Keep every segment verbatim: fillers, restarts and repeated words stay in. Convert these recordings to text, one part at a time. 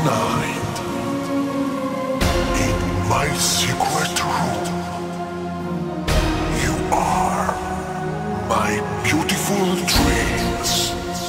night, in my secret room, you are my beautiful dreams.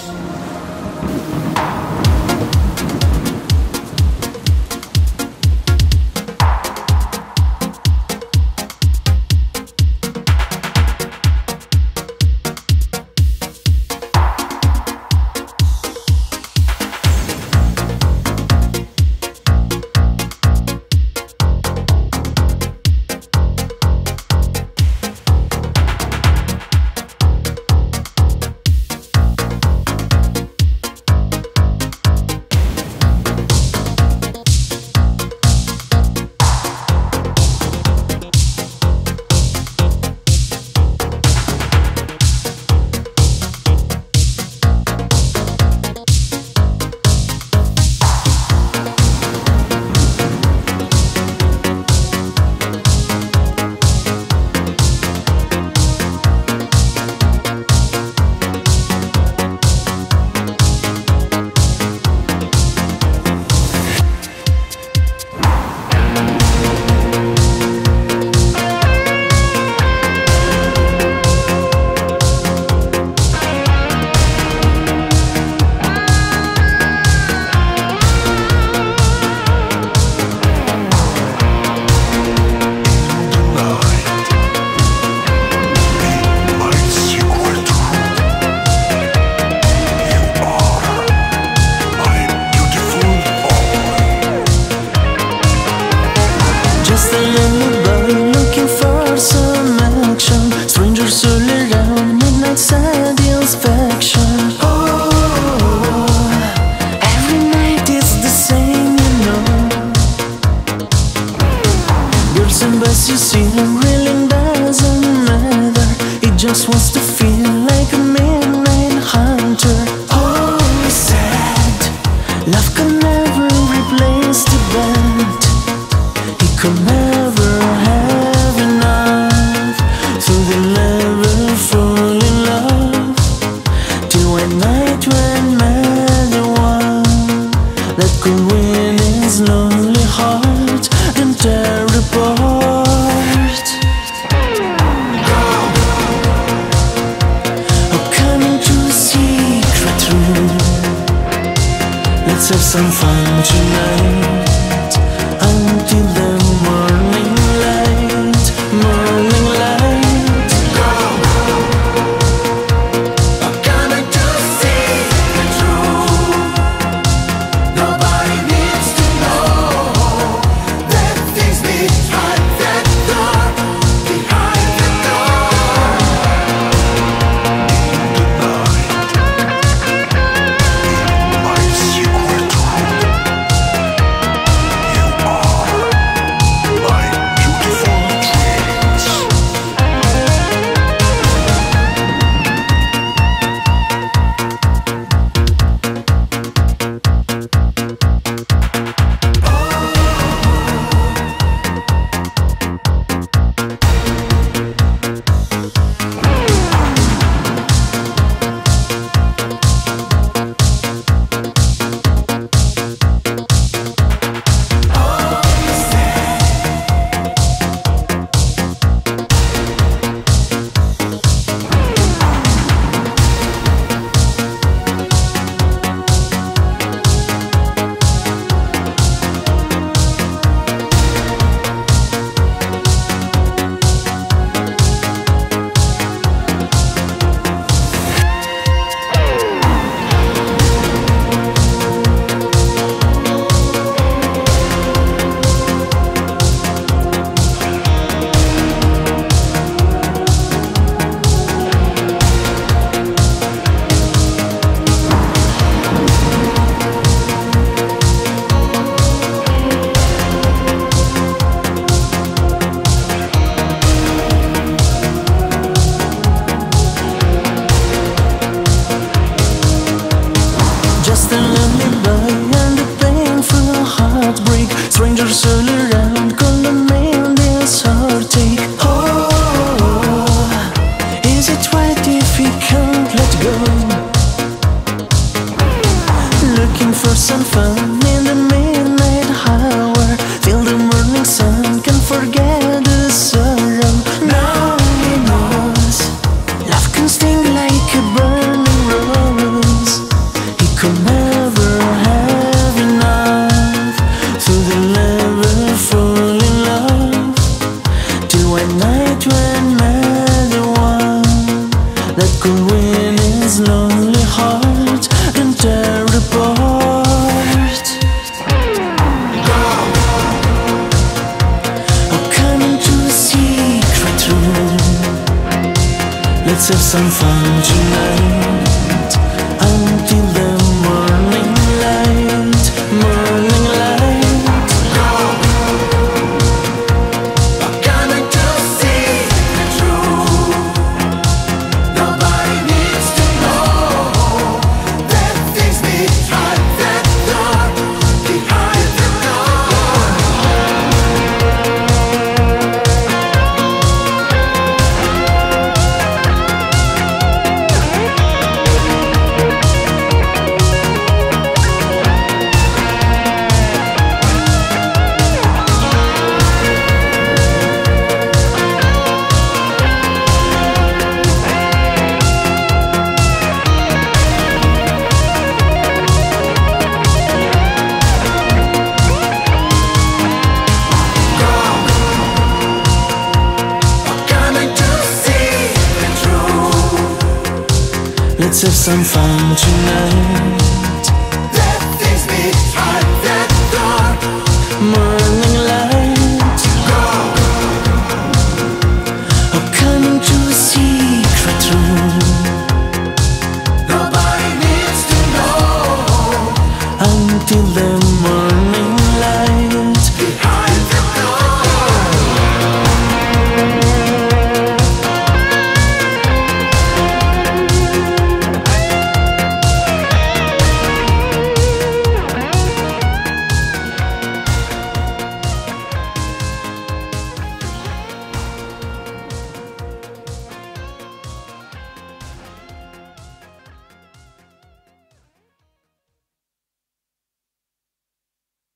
But you see, it really doesn't matter. It just wants to feel like a midnight hunter. Oh, he said love can never replace the bad. He could never have enough. So they'll never fall in love till one night when met the one that could win his lonely heart and tear apart. Let's have some fun tonight until the morning light, morning light. Go. I'm coming to see the truth. Nobody needs to know that things behind that door, behind the strangers all around, call the man this heartache. Oh, is it right if he can't let go? Looking for some fun in the middle. some fun tonight until the morning light, morning light. I'm coming to see the truth. Nobody needs to know that things behind that door, behind the Let's have some fun tonight